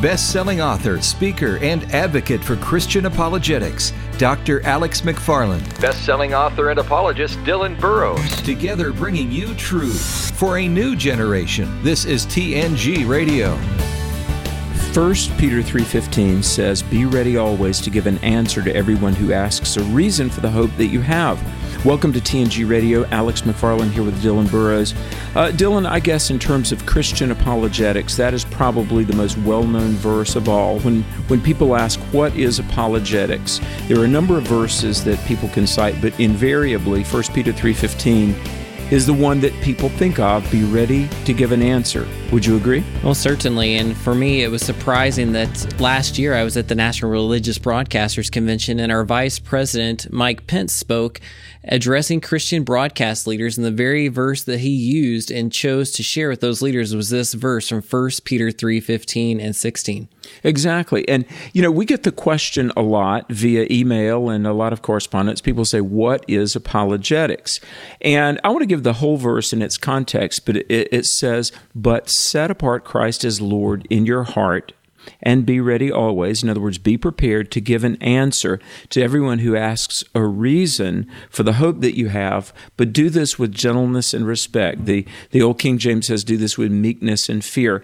best-selling author, speaker, and advocate for Christian apologetics, Dr. Alex McFarland. Best-selling author and apologist, Dylan Burrows. Together bringing you truth for a new generation. This is TNG Radio. 1 Peter 3:15 says, "Be ready always to give an answer to everyone who asks a reason for the hope that you have." Welcome to TNG Radio. Alex McFarland here with Dylan Burrows. Dylan, I guess in terms of Christian apologetics, that is probably the most well-known verse of all. When people ask, what is apologetics? There are a number of verses that people can cite, but invariably 1 Peter 3:15 is the one that people think of, be ready to give an answer. Would you agree? Well, certainly. And for me, it was surprising that last year I was at the National Religious Broadcasters Convention and our Vice President, Mike Pence, spoke addressing Christian broadcast leaders, and the very verse that he used and chose to share with those leaders was this verse from 1 Peter 3:15 and 16. Exactly. And, we get the question a lot via email and a lot of correspondence. People say, what is apologetics? And I want to give the whole verse in its context, but it says, "But set apart Christ as Lord in your heart, and be ready always." In other words, be prepared to give an answer to everyone who asks a reason for the hope that you have, but do this with gentleness and respect. The old King James says, do this with meekness and fear.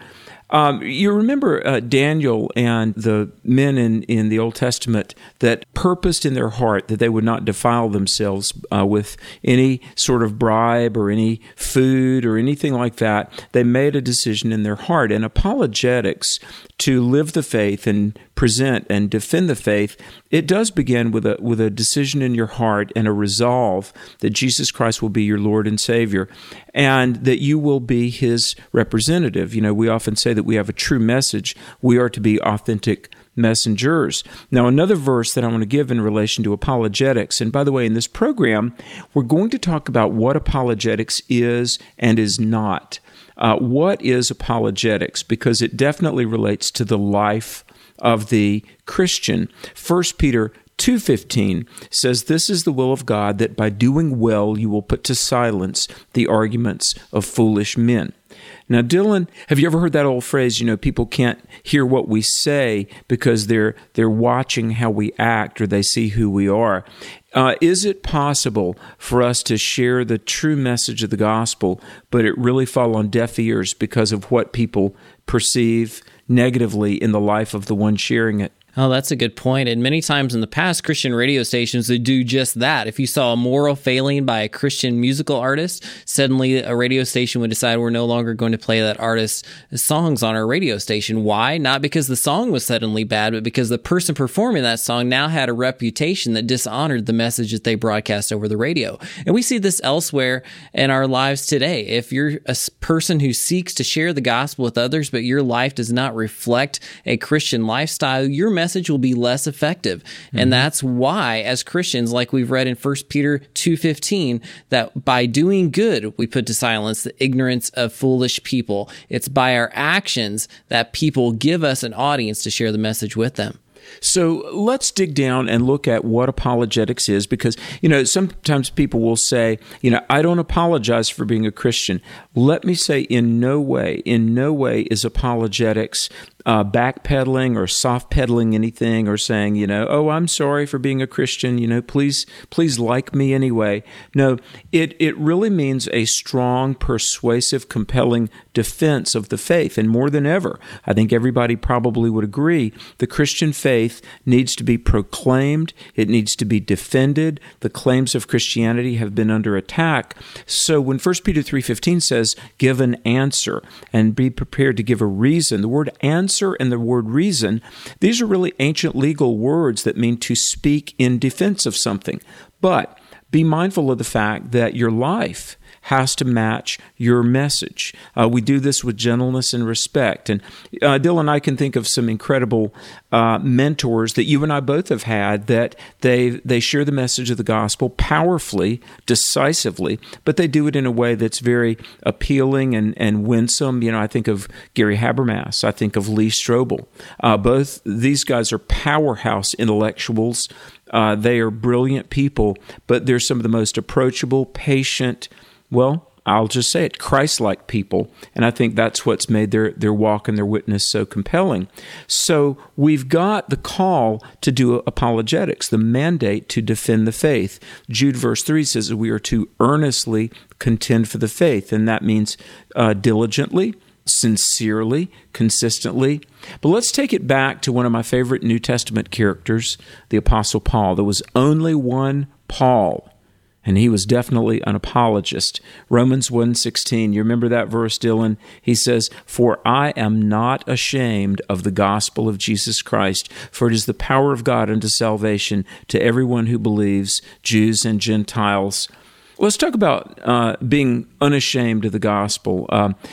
You remember Daniel and the men in the Old Testament that purposed in their heart that they would not defile themselves with any sort of bribe or any food or anything like that. They made a decision in their heart. And apologetics, to live the faith and present and defend the faith, it does begin with a decision in your heart and a resolve that Jesus Christ will be your Lord and Savior, and that you will be His representative. We often say that we have a true message. We are to be authentic messengers. Now, another verse that I want to give in relation to apologetics, and by the way, in this program, we're going to talk about what apologetics is and is not. What is apologetics? Because it definitely relates to the life of the Christian. 1 Peter 2:15 says, "This is the will of God, that by doing well you will put to silence the arguments of foolish men." Now, Dylan, have you ever heard that old phrase, people can't hear what we say because they're watching how we act or they see who we are? Is it possible for us to share the true message of the gospel, but it really fall on deaf ears because of what people perceive negatively in the life of the one sharing it? Oh, that's a good point. And many times in the past, Christian radio stations, they do just that. If you saw a moral failing by a Christian musical artist, suddenly a radio station would decide we're no longer going to play that artist's songs on our radio station. Why? Not because the song was suddenly bad, but because the person performing that song now had a reputation that dishonored the message that they broadcast over the radio. And we see this elsewhere in our lives today. If you're a person who seeks to share the gospel with others, but your life does not reflect a Christian lifestyle, your message will be less effective. And that's why, as Christians, like we've read in 1 Peter 2:15, that by doing good, we put to silence the ignorance of foolish people. It's by our actions that people give us an audience to share the message with them. So let's dig down and look at what apologetics is, because, sometimes people will say, I don't apologize for being a Christian. Let me say in no way is apologetics backpedaling or soft pedaling anything or saying, oh, I'm sorry for being a Christian, please like me anyway. No, it really means a strong, persuasive, compelling defense of the faith. And more than ever, I think everybody probably would agree, the Christian faith needs to be proclaimed. It needs to be defended. The claims of Christianity have been under attack. So when 1 Peter 3:15 says, give an answer and be prepared to give a reason, the word answer and the word reason, these are really ancient legal words that mean to speak in defense of something. But be mindful of the fact that your life has to match your message. We do this with gentleness and respect. And Dylan and I can think of some incredible mentors that you and I both have had, that they share the message of the gospel powerfully, decisively, but they do it in a way that's very appealing and winsome. I think of Gary Habermas. I think of Lee Strobel. Both these guys are powerhouse intellectuals. They are brilliant people, but they're some of the most approachable, patient, I'll just say it, Christ-like people. And I think that's what's made their walk and their witness so compelling. So we've got the call to do apologetics, the mandate to defend the faith. Jude verse 3 says that we are to earnestly contend for the faith, and that means diligently, sincerely, consistently. But let's take it back to one of my favorite New Testament characters, the Apostle Paul. There was only one Paul, and he was definitely an apologist. Romans 1:16, you remember that verse, Dylan? He says, "For I am not ashamed of the gospel of Jesus Christ, for it is the power of God unto salvation to everyone who believes, Jews and Gentiles." Let's talk about being unashamed of the gospel.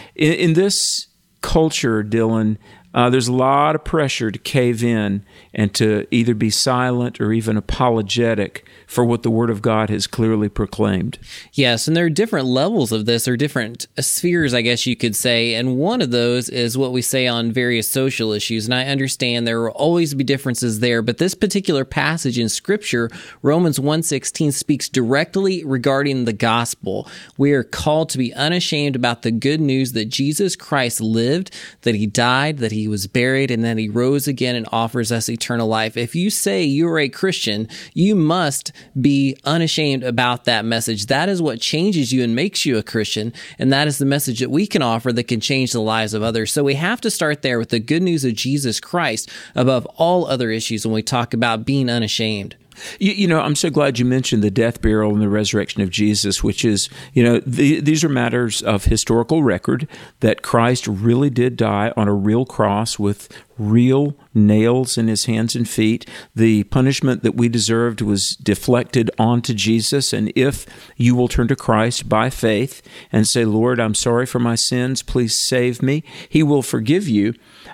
In this culture, Dylan, there's a lot of pressure to cave in and to either be silent or even apologetic for what the Word of God has clearly proclaimed. Yes, and there are different levels of this, or different spheres, I guess you could say, and one of those is what we say on various social issues, and I understand there will always be differences there, but this particular passage in Scripture, Romans 1:16, speaks directly regarding the gospel. We are called to be unashamed about the good news that Jesus Christ lived, that He died, that He was buried, and that He rose again and offers us eternal life. If you say you're a Christian, you must be unashamed about that message. That is what changes you and makes you a Christian, and that is the message that we can offer that can change the lives of others. So we have to start there with the good news of Jesus Christ above all other issues when we talk about being unashamed. You know, I'm so glad you mentioned the death, burial, and the resurrection of Jesus, which is, these are matters of historical record, that Christ really did die on a real cross with real nails in His hands and feet. The punishment that we deserved was deflected onto Jesus, and if you will turn to Christ by faith and say, "Lord, I'm sorry for my sins, please save me," He will forgive you.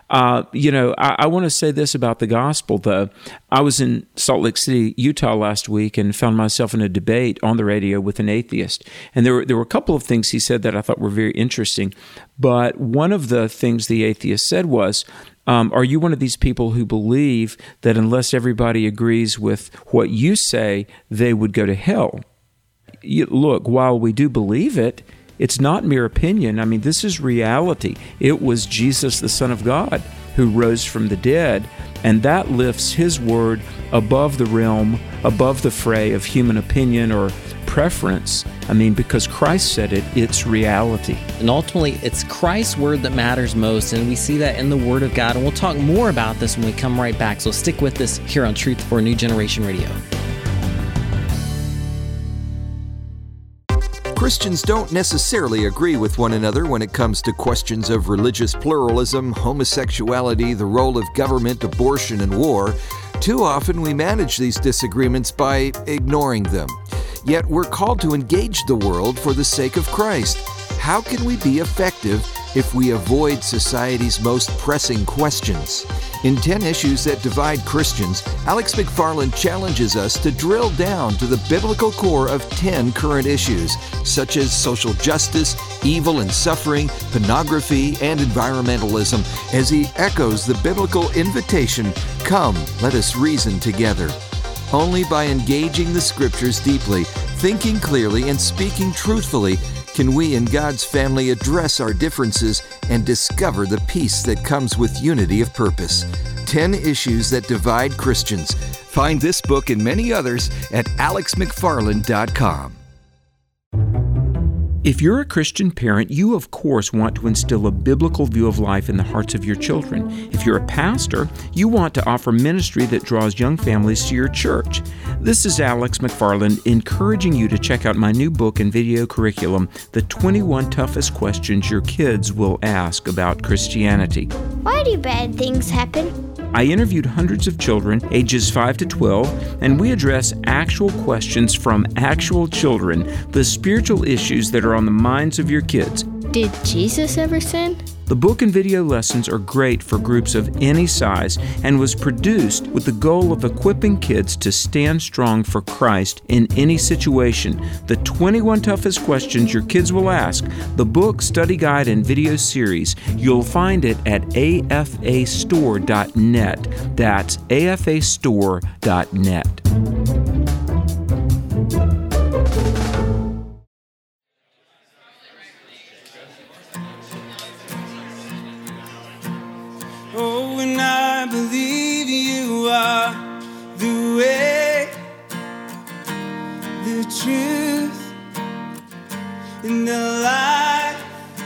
I want to say this about the gospel, though. I was in Salt Lake City, Utah last week and found myself in a debate on the radio with an atheist. And there were a couple of things he said that I thought were very interesting. But one of the things the atheist said was, are you one of these people who believe that unless everybody agrees with what you say, they would go to hell? Look, while we do believe it, it's not mere opinion. I mean, this is reality. It was Jesus, the Son of God, who rose from the dead, and that lifts His word above the realm, above the fray of human opinion or preference. I mean, because Christ said it, it's reality. And ultimately, it's Christ's word that matters most, and we see that in the Word of God. And we'll talk more about this when we come right back. So stick with us here on Truth for a New Generation Radio. Christians don't necessarily agree with one another when it comes to questions of religious pluralism, homosexuality, the role of government, abortion, and war. Too often we manage these disagreements by ignoring them. Yet we're called to engage the world for the sake of Christ. How can we be effective if we avoid society's most pressing questions? In 10 Issues That Divide Christians, Alex McFarland challenges us to drill down to the biblical core of 10 current issues, such as social justice, evil and suffering, pornography, and environmentalism, as he echoes the biblical invitation, "Come, let us reason together." Only by engaging the Scriptures deeply, thinking clearly, and speaking truthfully can we in God's family address our differences and discover the peace that comes with unity of purpose. 10 Issues That Divide Christians. Find this book and many others at alexmcfarland.com. If you're a Christian parent, you of course want to instill a biblical view of life in the hearts of your children. If you're a pastor, you want to offer ministry that draws young families to your church. This is Alex McFarland encouraging you to check out my new book and video curriculum, The 21 Toughest Questions Your Kids Will Ask About Christianity. Why do bad things happen? I interviewed hundreds of children ages 5 to 12, and we address actual questions from actual children, the spiritual issues that are on the minds of your kids. Did Jesus ever sin? The book and video lessons are great for groups of any size and was produced with the goal of equipping kids to stand strong for Christ in any situation. The 21 Toughest Questions Your Kids Will Ask, the book, study guide, and video series. You'll find it at afastore.net. That's afastore.net. in the light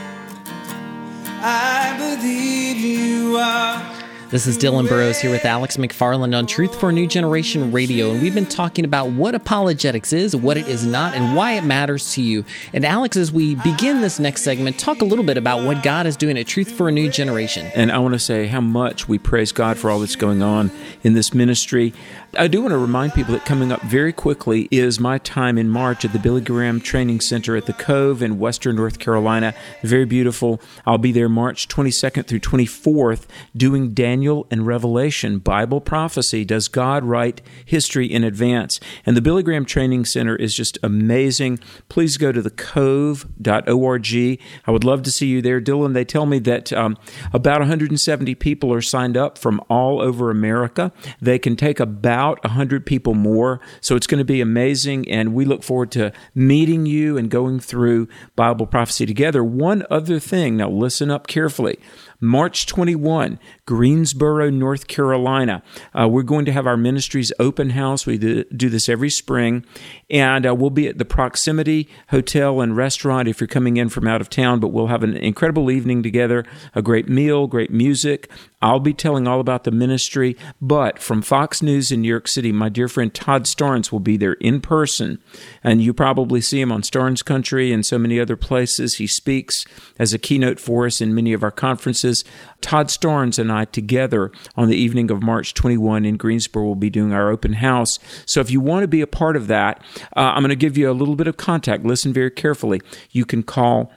I believe you are. This is Dylan Burrows here with Alex McFarland on Truth for a New Generation Radio, and we've been talking about what apologetics is, what it is not, and why it matters to you. And Alex, as we begin this next segment, talk a little bit about what God is doing at Truth for a New Generation. And I want to say how much we praise God for all that's going on in this ministry. I do want to remind people that coming up very quickly is my time in March at the Billy Graham Training Center at the Cove in Western North Carolina. Very beautiful. I'll be there March 22nd through 24th doing Daniel and Revelation, Bible prophecy. Does God write history in advance? And the Billy Graham Training Center is just amazing. Please go to thecove.org. I would love to see you there. Dylan, they tell me that about 170 people are signed up from all over America. They can take about 100 people more. So it's going to be amazing, and we look forward to meeting you and going through Bible prophecy together. One other thing, now listen up carefully. March 21, Greensboro, North Carolina. We're going to have our ministry's open house. We do this every spring, and we'll be at the Proximity Hotel and Restaurant if you're coming in from out of town, but we'll have an incredible evening together, a great meal, great music. I'll be telling all about the ministry, but from Fox News in New York City, my dear friend Todd Starnes will be there in person, and you probably see him on Starnes Country and so many other places. He speaks as a keynote for us in many of our conferences. Todd Starnes and I together on the evening of March 21 in Greensboro will be doing our open house. So if you want to be a part of that, I'm going to give you a little bit of contact. Listen very carefully. You can call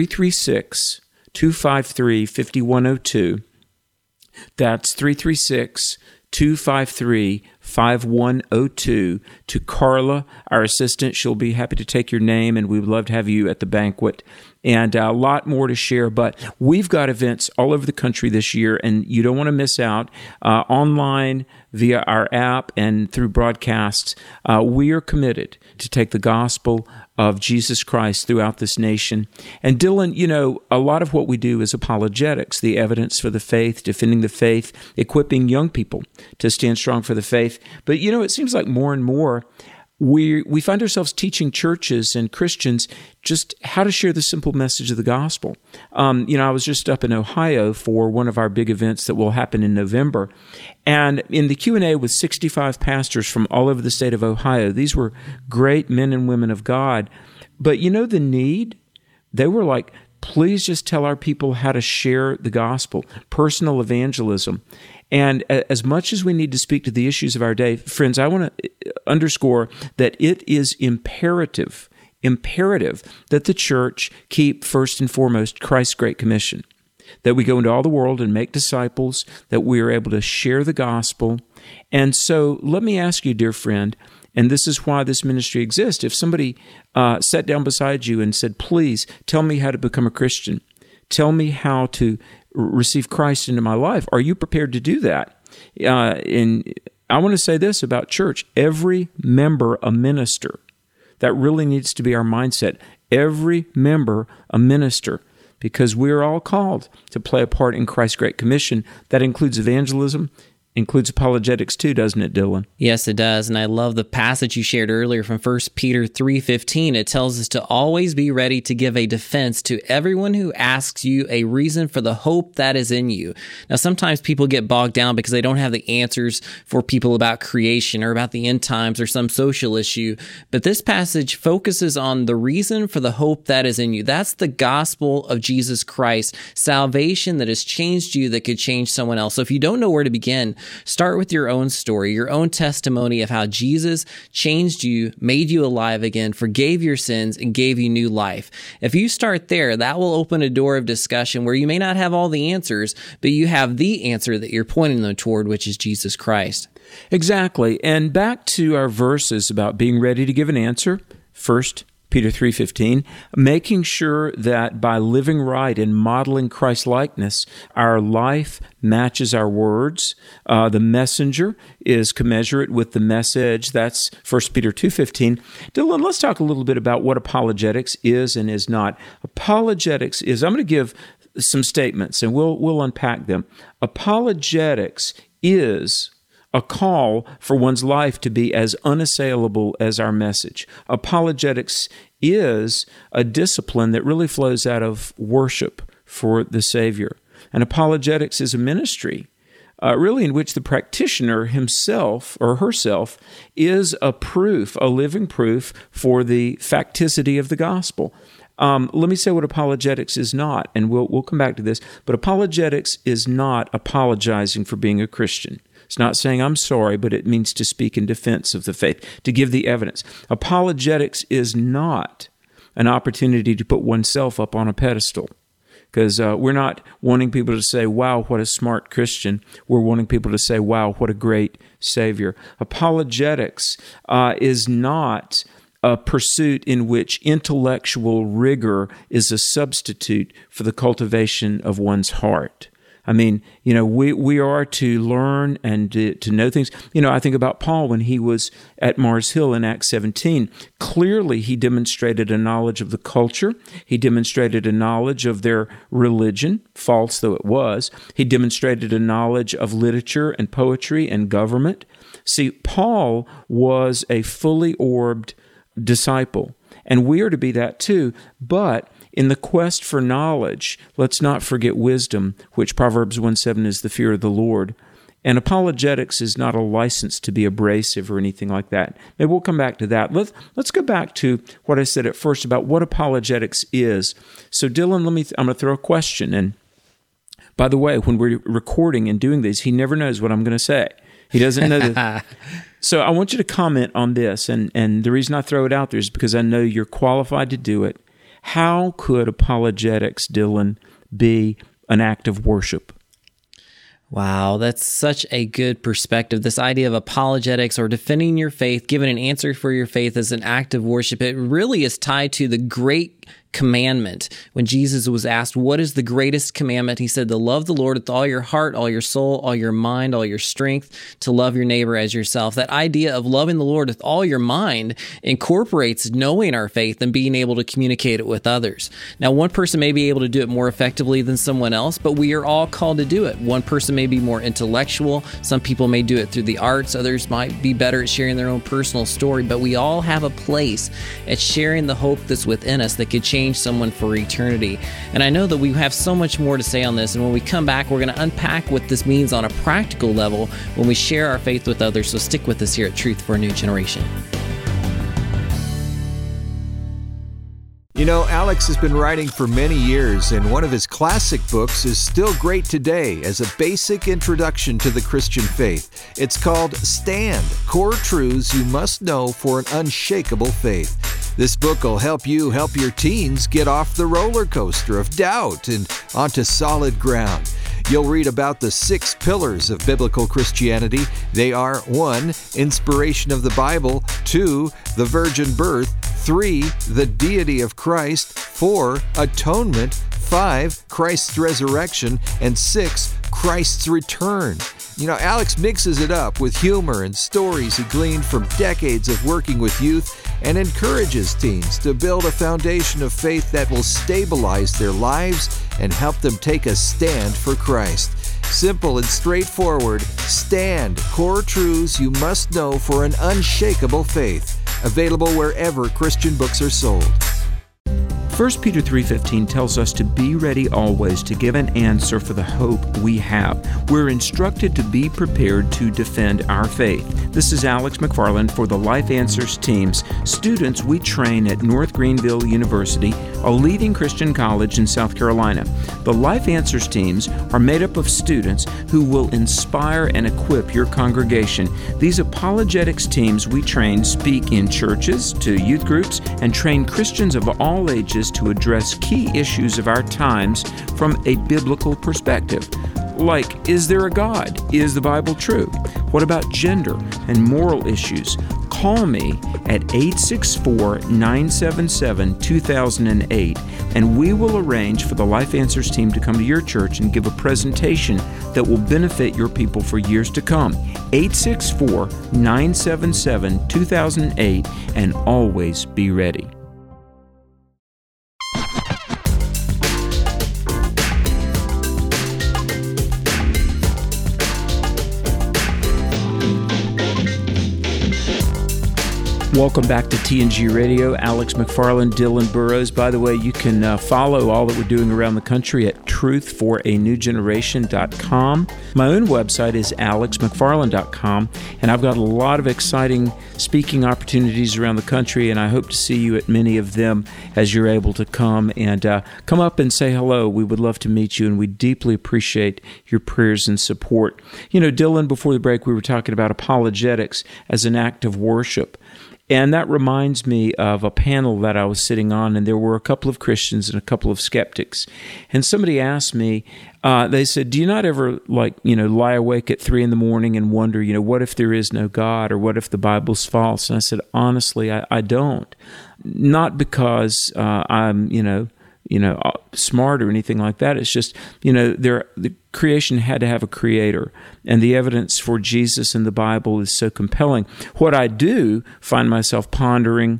336-253-5102. That's 336-253-5102 to Carla, our assistant. She'll be happy to take your name, and we would love to have you at the banquet. And a lot more to share, but we've got events all over the country this year, and you don't want to miss out. Online, via our app, and through broadcasts, we are committed to take the gospel of Jesus Christ throughout this nation. And Dylan, you know, a lot of what we do is apologetics, the evidence for the faith, defending the faith, equipping young people to stand strong for the faith. But, you know, it seems like more and more we find ourselves teaching churches and Christians just how to share the simple message of the gospel. I was just up in Ohio for one of our big events that will happen in November. And in the Q&A with 65 pastors from all over the state of Ohio, these were great men and women of God. But you know the need? They were like, please just tell our people how to share the gospel, personal evangelism. And as much as we need to speak to the issues of our day, friends, I want to underscore that it is imperative that the church keep first and foremost Christ's Great Commission, that we go into all the world and make disciples, that we are able to share the gospel. And so let me ask you, dear friend, and this is why this ministry exists, if somebody sat down beside you and said, please tell me how to become a Christian, tell me how to receive Christ into my life, are you prepared to do that? And I want to say this about church. Every member a minister. That really needs to be our mindset. Every member a minister, because we are all called to play a part in Christ's Great Commission. That includes evangelism, includes apologetics too, doesn't it, Dylan? Yes, it does. And I love the passage you shared earlier from 1 Peter 3:15. It tells us to always be ready to give a defense to everyone who asks you a reason for the hope that is in you. Now, sometimes people get bogged down because they don't have the answers for people about creation or about the end times or some social issue. But this passage focuses on the reason for the hope that is in you. That's the gospel of Jesus Christ, salvation that has changed you that could change someone else. So if you don't know where to begin, start with your own story, your own testimony of how Jesus changed you, made you alive again, forgave your sins, and gave you new life. If you start there, that will open a door of discussion where you may not have all the answers, but you have the answer that you're pointing them toward, which is Jesus Christ. Exactly. And back to our verses about being ready to give an answer. First, Peter 3:15, making sure that by living right and modeling Christ-likeness, our life matches our words. The messenger is commensurate with the message. That's 1 Peter 2:15. Dylan, let's talk a little bit about what apologetics is and is not. Apologetics is, I'm going to give some statements and we'll unpack them. Apologetics is a call for one's life to be as unassailable as our message. Apologetics is a discipline that really flows out of worship for the Savior. And apologetics is a ministry, really in which the practitioner himself or herself is a proof, a living proof for the facticity of the gospel. Let me say what apologetics is not, and we'll come back to this, but apologetics is not apologizing for being a Christian. It's not saying I'm sorry, but it means to speak in defense of the faith, to give the evidence. Apologetics is not an opportunity to put oneself up on a pedestal. Because we're not wanting people to say, wow, what a smart Christian. We're wanting people to say, wow, what a great Savior. Apologetics is not a pursuit in which intellectual rigor is a substitute for the cultivation of one's heart. I mean, we are to learn and to know things. I think about Paul when he was at Mars Hill in Acts 17. Clearly, he demonstrated a knowledge of the culture. He demonstrated a knowledge of their religion, false though it was. He demonstrated a knowledge of literature and poetry and government. See, Paul was a fully orbed disciple, and we are to be that too, but in the quest for knowledge, let's not forget wisdom, which Proverbs 1:7 is the fear of the Lord. And apologetics is not a license to be abrasive or anything like that. Maybe we'll come back to that. Let's go back to what I said at first about what apologetics is. So Dylan, I'm going to throw a question. And by the way, when we're recording and doing these, he never knows what I'm going to say. He doesn't know that. So I want you to comment on this. And the reason I throw it out there is because I know you're qualified to do it. How could apologetics, Dylan, be an act of worship? Wow, that's such a good perspective. This idea of apologetics or defending your faith, giving an answer for your faith as an act of worship, it really is tied to the great commandment. When Jesus was asked, what is the greatest commandment? He said, to love the Lord with all your heart, all your soul, all your mind, all your strength, to love your neighbor as yourself. That idea of loving the Lord with all your mind incorporates knowing our faith and being able to communicate it with others. Now, one person may be able to do it more effectively than someone else, but we are all called to do it. One person may be more intellectual. Some people may do it through the arts. Others might be better at sharing their own personal story, but we all have a place at sharing the hope that's within us that could change someone for eternity. And I know that we have so much more to say on this, and when we come back, we're going to unpack what this means on a practical level when we share our faith with others. So stick with us here at Truth for a New Generation. Alex has been writing for many years, and one of his classic books is still great today as a basic introduction to the Christian faith. It's called Stand: Core Truths You Must Know for an Unshakable Faith. This book will help you help your teens get off the roller coaster of doubt and onto solid ground. You'll read about the 6 pillars of biblical Christianity. They are 1. Inspiration of the Bible, 2. The virgin birth, 3. The deity of Christ, 4. Atonement, 5. Christ's resurrection, and 6. Christ's return. Alex mixes it up with humor and stories he gleaned from decades of working with youth and encourages teens to build a foundation of faith that will stabilize their lives and help them take a stand for Christ. Simple and straightforward. Stand: Core Truths You Must Know for an Unshakable Faith. Available wherever Christian books are sold. 1 Peter 3:15 tells us to be ready always to give an answer for the hope we have. We're instructed to be prepared to defend our faith. This is Alex McFarland for the Life Answers teams, students we train at North Greenville University, a leading Christian college in South Carolina. The Life Answers teams are made up of students who will inspire and equip your congregation. These apologetics teams we train speak in churches, to youth groups, and train Christians of all ages to address key issues of our times from a biblical perspective. Like, is there a God? Is the Bible true? What about gender and moral issues? Call me at 864-977-2008, and we will arrange for the Life Answers team to come to your church and give a presentation that will benefit your people for years to come. 864-977-2008, and always be ready. Welcome back to TNG Radio. Alex McFarland, Dylan Burrows. By the way, you can follow all that we're doing around the country at truthforanewgeneration.com. My own website is alexmcfarland.com, and I've got a lot of exciting speaking opportunities around the country, and I hope to see you at many of them as you're able to come and come up and say hello. We would love to meet you, and we deeply appreciate your prayers and support. You know, Dylan, before the break, we were talking about apologetics as an act of worship. And that reminds me of a panel that I was sitting on, and there were a couple of Christians and a couple of skeptics. And somebody asked me, they said, do you not ever, lie awake at 3 a.m. and wonder, what if there is no God, or what if the Bible's false? And I said, honestly, I don't. Not because I'm, smart or anything like that. It's just, the creation had to have a creator, and the evidence for Jesus in the Bible is so compelling. What I do find myself pondering,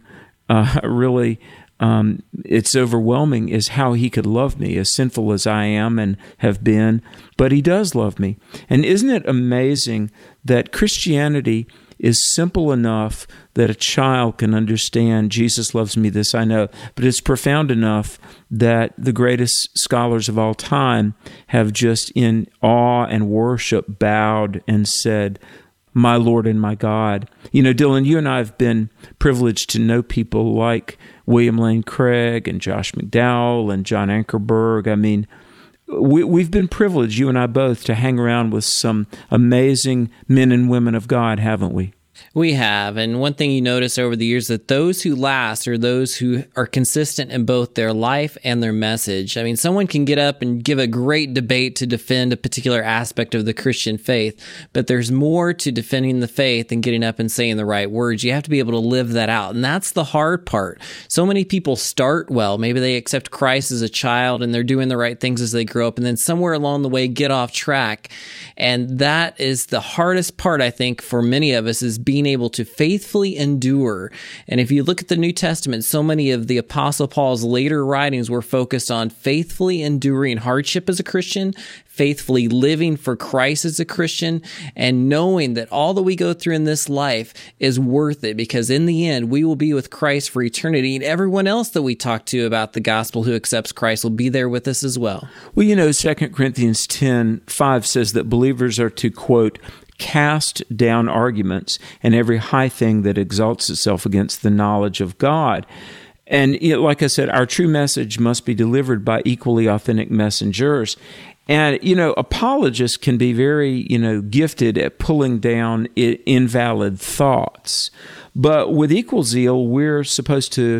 it's overwhelming, is how he could love me, as sinful as I am and have been, but he does love me. And isn't it amazing that Christianity is simple enough that a child can understand, Jesus loves me, this I know, but it's profound enough that the greatest scholars of all time have just in awe and worship bowed and said, my Lord and my God. Dylan, you and I have been privileged to know people like William Lane Craig and Josh McDowell and John Ankerberg. I mean, we've been privileged, you and I both, to hang around with some amazing men and women of God, haven't we? We have, and one thing you notice over the years that those who last are those who are consistent in both their life and their message. I mean, someone can get up and give a great debate to defend a particular aspect of the Christian faith, but there's more to defending the faith than getting up and saying the right words. You have to be able to live that out, and that's the hard part. So many people start well. Maybe they accept Christ as a child, and they're doing the right things as they grow up, and then somewhere along the way get off track, and that is the hardest part, I think, for many of us, is being able to faithfully endure. And if you look at the New Testament, so many of the Apostle Paul's later writings were focused on faithfully enduring hardship as a Christian, faithfully living for Christ as a Christian, and knowing that all that we go through in this life is worth it, because in the end, we will be with Christ for eternity, and everyone else that we talk to about the gospel who accepts Christ will be there with us as well. Well, 2 Corinthians 10:5 says that believers are to, quote, cast down arguments and every high thing that exalts itself against the knowledge of God. And like I said, our true message must be delivered by equally authentic messengers. And, apologists can be very, gifted at pulling down invalid thoughts. But with equal zeal, we're supposed to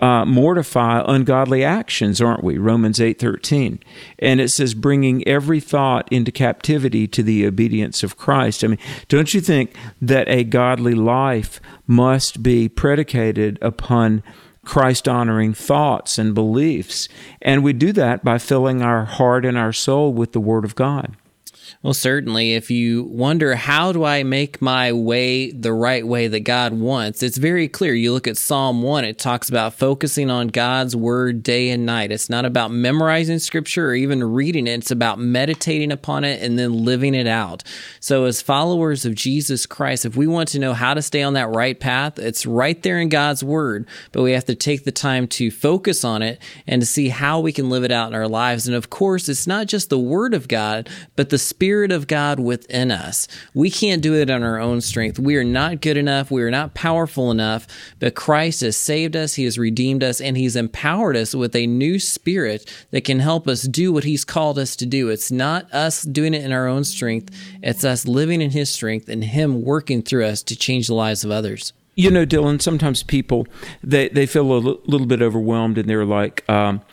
mortify ungodly actions, aren't we? Romans 8:13. And it says, bringing every thought into captivity to the obedience of Christ. I mean, don't you think that a godly life must be predicated upon Christ-honoring thoughts and beliefs? And we do that by filling our heart and our soul with the Word of God. Well, certainly, if you wonder, how do I make my way the right way that God wants? It's very clear. You look at Psalm 1, it talks about focusing on God's word day and night. It's not about memorizing scripture or even reading it. It's about meditating upon it and then living it out. So as followers of Jesus Christ, if we want to know how to stay on that right path, it's right there in God's word, but we have to take the time to focus on it and to see how we can live it out in our lives. And of course, it's not just the word of God, but the Spirit of God within us. We can't do it on our own strength. We are not good enough. We are not powerful enough, but Christ has saved us. He has redeemed us, and He's empowered us with a new spirit that can help us do what He's called us to do. It's not us doing it in our own strength. It's us living in His strength and Him working through us to change the lives of others. Dylan, sometimes people, they feel a little bit overwhelmed, and they're like,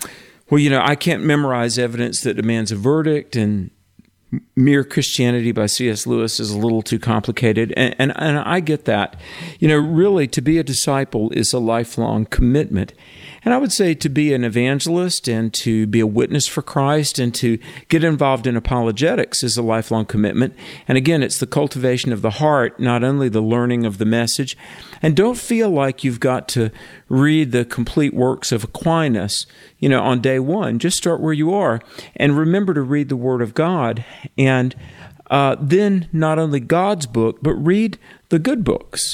I can't memorize evidence that demands a verdict, and Mere Christianity by C.S. Lewis is a little too complicated, and I get that. Really, to be a disciple is a lifelong commitment. And I would say to be an evangelist and to be a witness for Christ and to get involved in apologetics is a lifelong commitment. And again, it's the cultivation of the heart, not only the learning of the message. And don't feel like you've got to read the complete works of Aquinas, on day one. Just start where you are and remember to read the Word of God. And then not only God's book, but read the good books.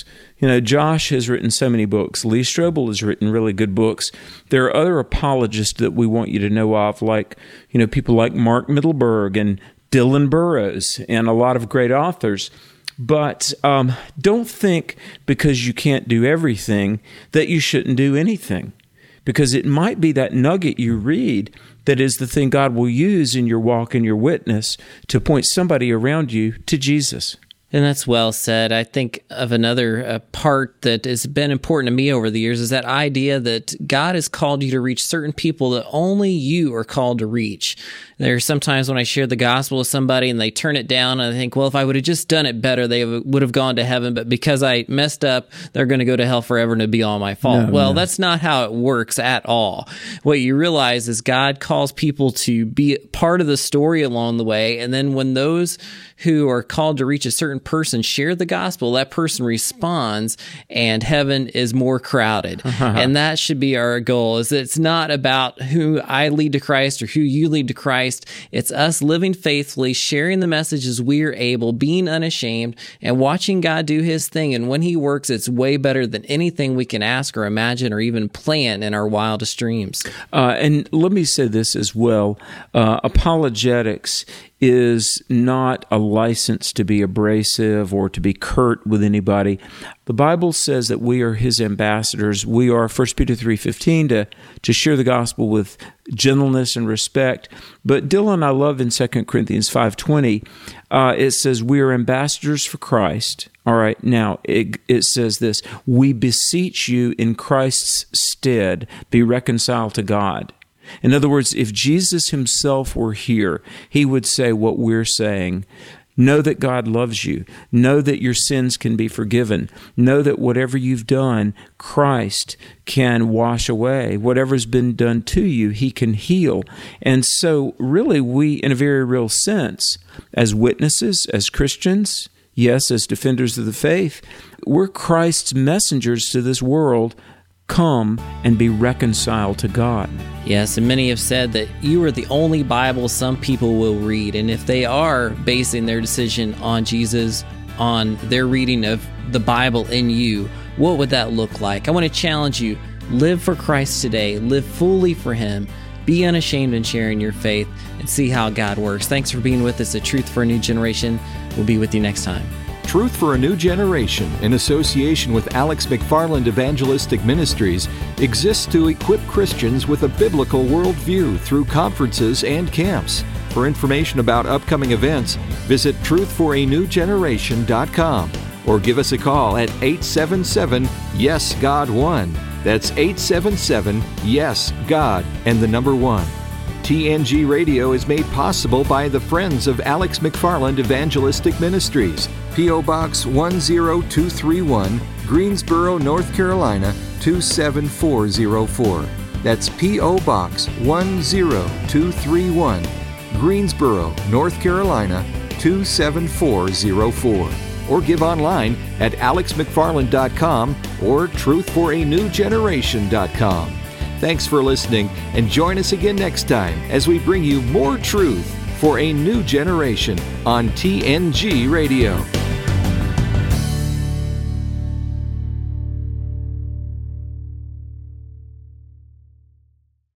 Josh has written so many books. Lee Strobel has written really good books. There are other apologists that we want you to know of, like, people like Mark Mittelberg and Dylan Burrows and a lot of great authors. But don't think because you can't do everything that you shouldn't do anything, because it might be that nugget you read that is the thing God will use in your walk and your witness to point somebody around you to Jesus. And that's well said. I think of another part that has been important to me over the years is that idea that God has called you to reach certain people that only you are called to reach. There's sometimes when I share the gospel with somebody and they turn it down, and I think, well, if I would have just done it better, they would have gone to heaven. But because I messed up, they're going to go to hell forever and it'd be all my fault. That's not how it works at all. What you realize is God calls people to be part of the story along the way. And then when those who are called to reach a certain person share the gospel, that person responds and heaven is more crowded. And that should be our goal. Is that it's not about who I lead to Christ or who you lead to Christ. It's us living faithfully, sharing the message as we are able, being unashamed, and watching God do his thing. And when he works, it's way better than anything we can ask or imagine or even plan in our wildest dreams. And let me say this as well. Apologetics is not a license to be abrasive or to be curt with anybody. The Bible says that we are his ambassadors. We are, 1 Peter 3:15, to share the gospel with gentleness and respect. But Dylan, I love in 2 Corinthians 5:20, it says we are ambassadors for Christ. All right, now it says this, we beseech you in Christ's stead, be reconciled to God. In other words, if Jesus himself were here, he would say what we're saying. Know that God loves you. Know that your sins can be forgiven. Know that whatever you've done, Christ can wash away. Whatever's been done to you, he can heal. And so really we, in a very real sense, as witnesses, as Christians, yes, as defenders of the faith, we're Christ's messengers to this world. Come and be reconciled to God. Yes, and many have said that you are the only Bible some people will read. And if they are basing their decision on Jesus, on their reading of the Bible in you, what would that look like? I want to challenge you. Live for Christ today. Live fully for him. Be unashamed in sharing your faith and see how God works. Thanks for being with us at Truth for a New Generation. We'll be with you next time. Truth for a New Generation, in association with Alex McFarland Evangelistic Ministries, exists to equip Christians with a biblical worldview through conferences and camps. For information about upcoming events, visit truthforanewgeneration.com or give us a call at 877-YES-GOD-1. That's 877-YES-GOD and the number 1. TNG Radio is made possible by the Friends of Alex McFarland Evangelistic Ministries, P.O. Box 10231, Greensboro, North Carolina 27404. That's P.O. Box 10231, Greensboro, North Carolina 27404. Or give online at alexmcfarland.com or truthforanewgeneration.com. Thanks for listening, and join us again next time as we bring you more truth for a new generation on TNG Radio.